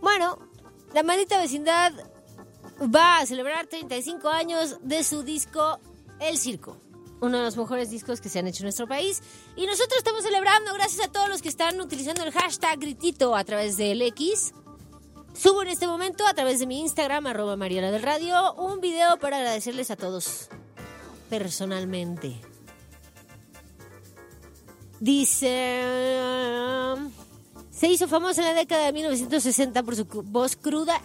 Bueno, la maldita vecindad va a celebrar 35 años de su disco El Circo. Uno de los mejores discos que se han hecho en nuestro país. Y nosotros estamos celebrando gracias a todos los que están utilizando el hashtag Gritito a través del X. Subo en este momento a través de mi Instagram, @mariana_del_radio, un video para agradecerles a todos personalmente. Dice... Se hizo famosa en la década de 1960 por su voz cruda